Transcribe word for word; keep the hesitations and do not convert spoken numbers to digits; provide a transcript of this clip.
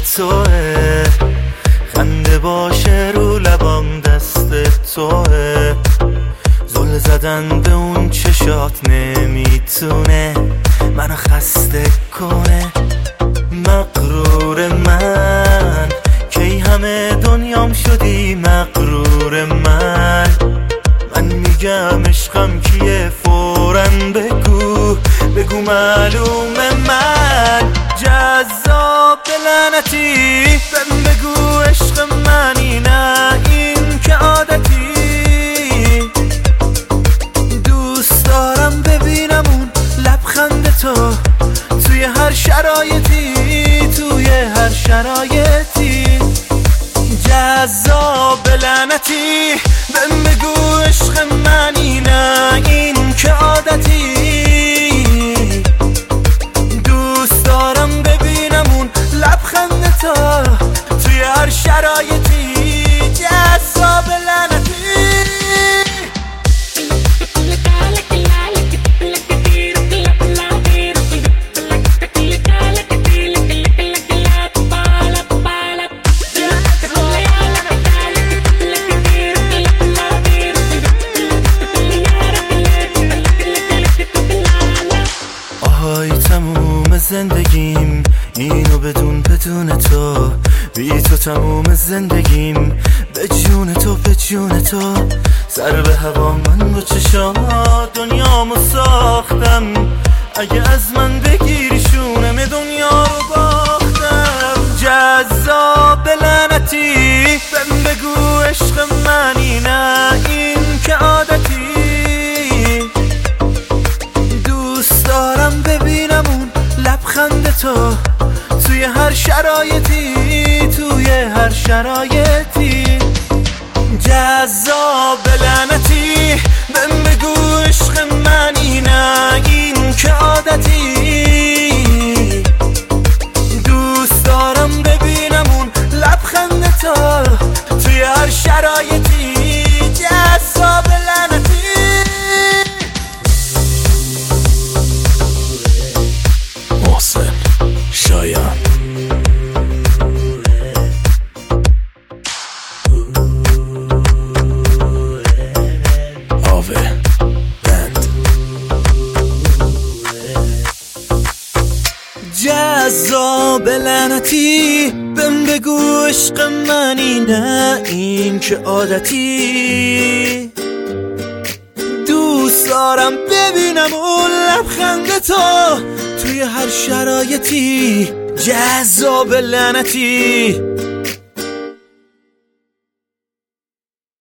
توه، خنده باشه رو لبام دست توه، زل زدن به اون چشات نمیتونه منو خسته کنه. مغرور من کی همه دنیام شدی مغرور من، من میگم عشقم کیه فوراً بگو بگو معلومه من. جذاب لعنتی بهم بگو عشق منی نه این که عادتی، دوست دارم ببینم اون لبخند تو توی هر شرایطی توی هر شرایطی. جذاب لعنتی بهم بگو عشق منی نه این که عادتی، دوست دارم ببینم اون لبخند تو توی هر شرایطی. جذاب لعنتی تموم زندگیم اینو بدون بدون تو، بی تو تموم زندگیم به جون تو به جون تو. سر به هوا من با چشات دنیامو ساختم، اگه از من بگیری شونم دنیا رو باختم. جذاب لعنتی بهم بگو عشق منی نه این که عادتی، دوست دارم ببینم اون لبخند تو توی هر شرایطی توی هر شرایطی. جذاب لعنتی بهم بگو عشق منی نه این که عادتی، دوست دارم ببینم اون لبخند تو توی هر شرایطی. جذاب لعنتی محسن شایان. آوه بند. جذاب لعنتی بهم بگو عشق منی نه این که عادتی، دوست دارم ببینم اون لبخند تو توی هر شرایطی. جذاب لعنتی